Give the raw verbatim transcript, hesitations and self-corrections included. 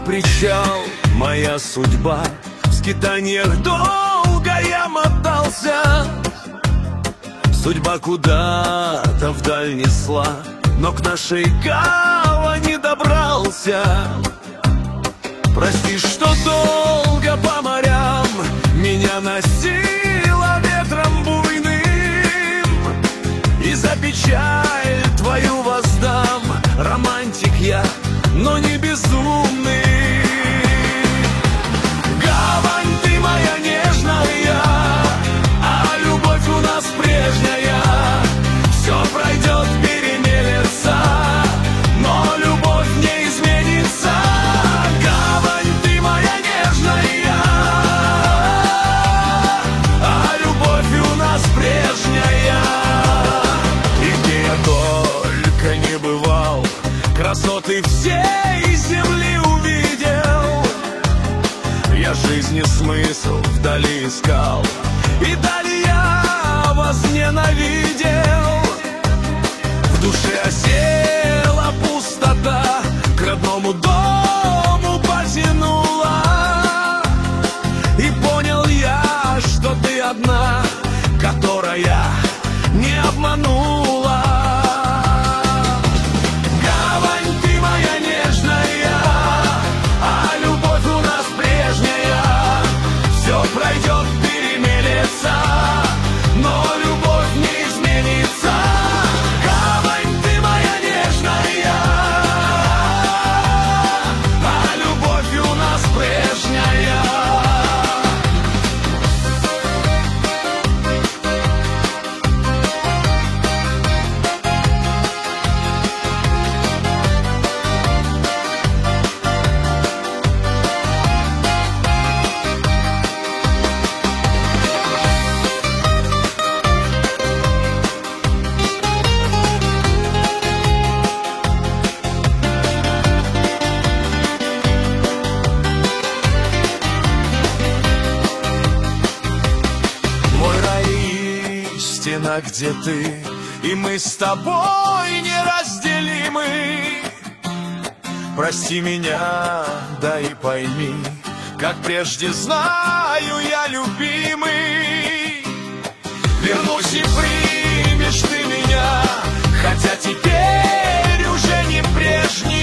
причал, моя судьба. В скитаниях долго я мотался, судьба куда-то вдаль несла, но к нашей гавани добрался. Прости, что долго по морям меня носило ветром буйным, и за печаль твою воздам. Романтик я, но не безумный. Гавань, ты моя нежная, а любовь у нас прежняя. Все пройдет, перемелется, но любовь не изменится. Гавань, ты моя нежная, а любовь у нас прежняя. И где я только не бывал, красоты всей земли увидел. Я жизни смысл вдали искал, и дали я возненавидел. В душе осела пустота, к родному дому потянула. И понял я, что ты одна, которая не обманула. Гавань, ты моя нежная, а любовь у нас прежняя. Все пройдет, перемелется, но любовь не изменится. Гавань, ты моя нежная, а любовь у нас прежняя. Где ты, и мы с тобой неразделимы. Прости меня, да и пойми, как прежде знаю я, любимый. Вернусь и примешь ты меня, хотя теперь уже не прежний.